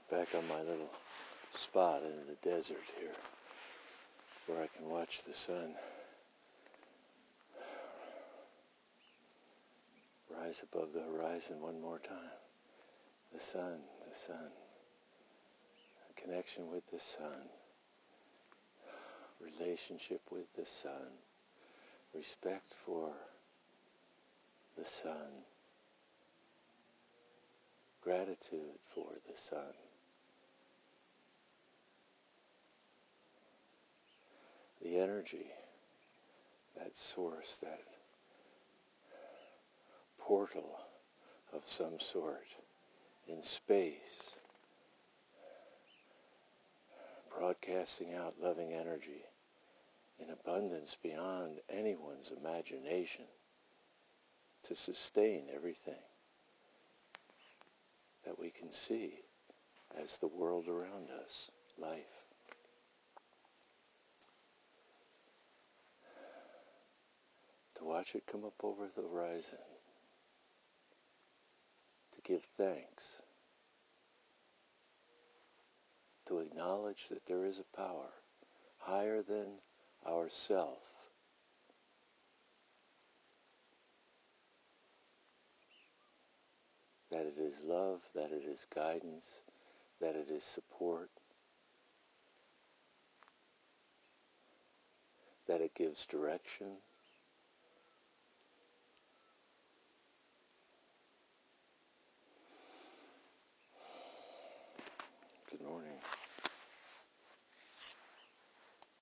back on my little spot in the desert here where I can watch the sun rise above the horizon one more time. The sun, a connection with the sun, relationship with the sun, respect for the sun, gratitude for the sun. The energy, that source, that portal of some sort in space, broadcasting out loving energy in abundance beyond anyone's imagination to sustain everything that we can see as the world around us, life. To watch it come up over the horizon, to give thanks, to acknowledge that there is a power higher than ourself, that it is love, that it is guidance, that it is support, that it gives direction,